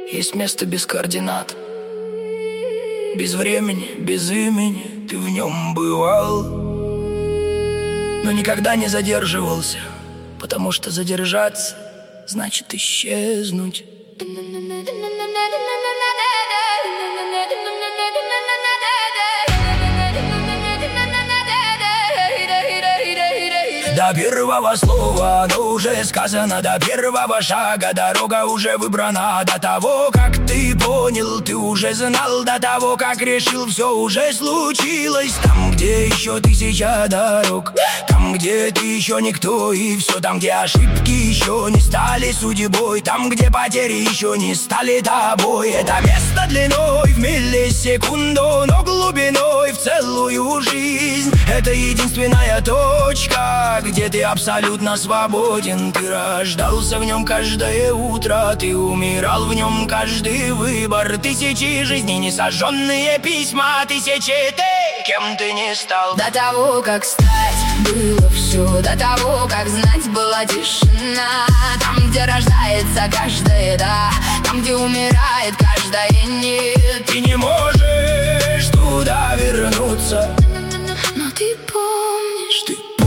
Есть место без координат, без времени, без имени. Ты в нем бывал, но никогда не задерживался, потому что задержаться значит исчезнуть. До первого слова оно уже сказано, до первого шага дорога уже выбрана. До того, как ты понял, ты уже знал, до того, как решил, все уже случилось. Там, где еще тысяча дорог, там, где ты еще никто, и все там, где ошибки еще не стали судьбой, там, где потери еще не стали тобой. Это место длиной в миллисекунду, но глубиной в целую жизнь. Это единственная точка, где ты абсолютно свободен. Ты рождался в нем каждое утро, ты умирал в нем каждый выбор. Тысячи жизней, несожженные письма, тысячи ты, кем ты не стал. До того, как стать, было все. До того, как знать, была тишина. Там, где рождается каждое да, там, где умирает каждое нет. Ты не можешь туда вернуться, но ты помнишь,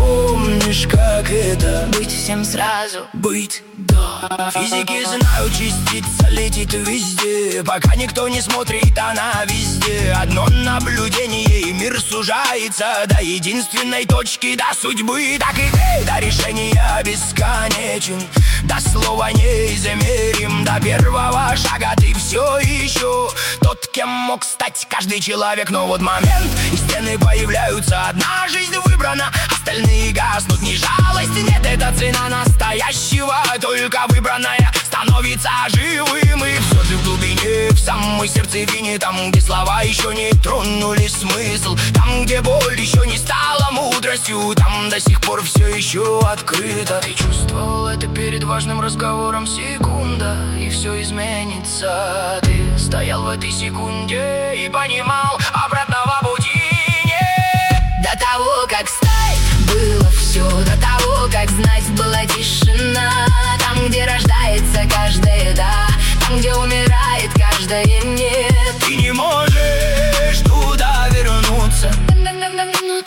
как это быть всем сразу, быть да. Физики знают, частица летит везде, пока никто не смотрит, она везде. Одно наблюдение, и мир сужается до единственной точки, до судьбы. Так и ты до решения бесконечен, до слова неизмерим. До первого шага ты все еще тот, кем мог стать каждый человек. Но вот момент, и стены появляются, одна жизнь выбрана, остальные гаснут. Ни жалости нет, это цена настоящего, только выбранная становится живым. И все же в глубине, в самой сердцевине, там, где слова еще не тронули смысл, там, где боль еще не стала мудростью, там до сих пор все еще открыто. Ты чувствовал это перед важным разговором, секунда, и все изменится. Ты стоял в этой секунде и понимал, обратного пути нет. До того, как стать, было все. До того, как знать, была тишина. Там, где рождается каждое да, там, где умирает каждое нет. Ты не можешь туда вернуться, но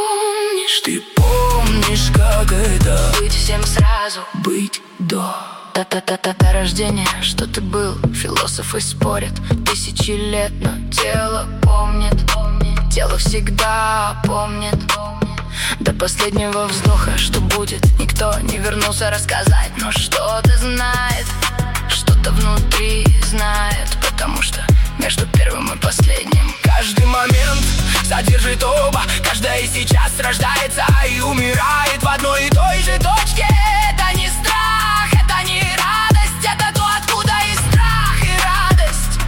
ты помнишь, как это быть всем сразу, быть до. До рождения, что ты был, философы спорят тысячи лет, но тело помнит. Тело всегда помнит. До последнего вздоха, что будет, никто не вернулся рассказать, но что-то знает, что-то внутри знает, потому что между первым и последним каждый момент содержит оба. Каждая сейчас рождается и умирает в одной и той же точке. Это не страх, это не радость, это то, откуда и страх, и радость.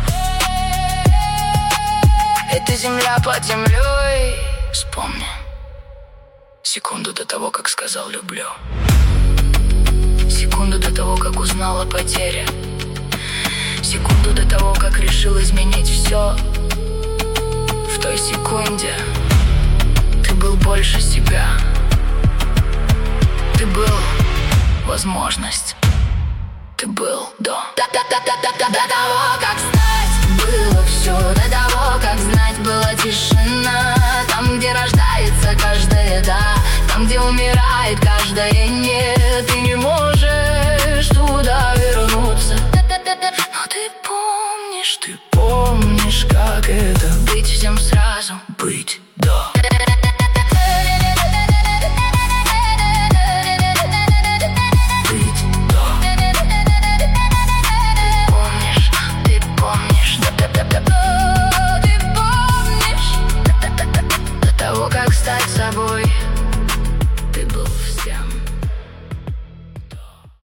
Это земля под землей. Вспомни секунду до того, как сказал люблю, секунду до того, как узнал о потере, секунду до того, как решил изменить все. В той секунде ты был больше себя. Ты был возможность. Ты был до того, как стать, было все. До того, как знать, была тишина. Там, где рождается каждое да, там, где умирает каждое нет. Ты не можешь